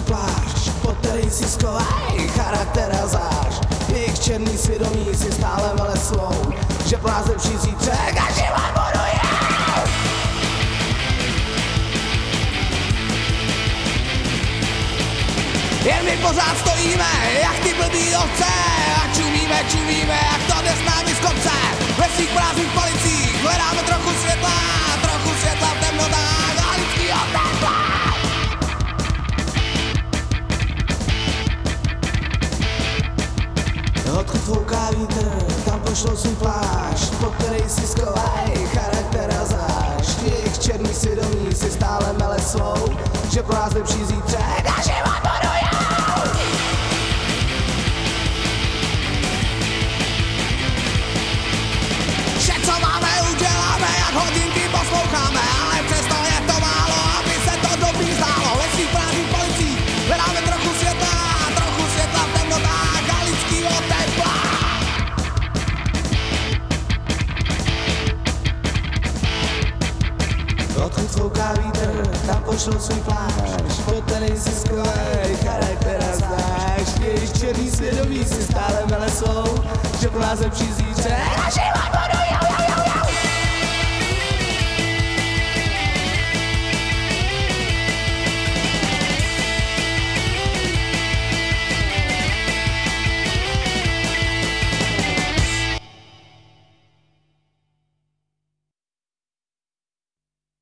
plášť, pod který si skovaj charakter a zášť. Jejich černý svědomí si stále mele svou, že pro nás lepší zítřek a život buduje. Jen my pořád stojíme, jak ty blbý ovce, a čumíme, jak to jde s námi z kopce. Ve svých prázdných policích hledáme trochu světla v temnotách a lidskýho tepla. Odkud fouká vítr, tam pošlou svůj plášť, pod který si skovaj charakter a zášť. Jejich černý svědomí si stále mele svou, že pro nás lepší zítřek a život buduje. Vše, co máme, uděláme, jak hodinky posloucháme, ale přesto je to málo, aby se to dobrý zdálo. Ve svých prázdných policích hledáme trochu světla v temnotách a lidskýho tepla. Odkud fouká vítr, tam pošlou svůj plášť, pod který si skovaj charakter a zášť. Jejich černý svědomí si stále mele svou, že pro nás lepší zítřek a život buduje.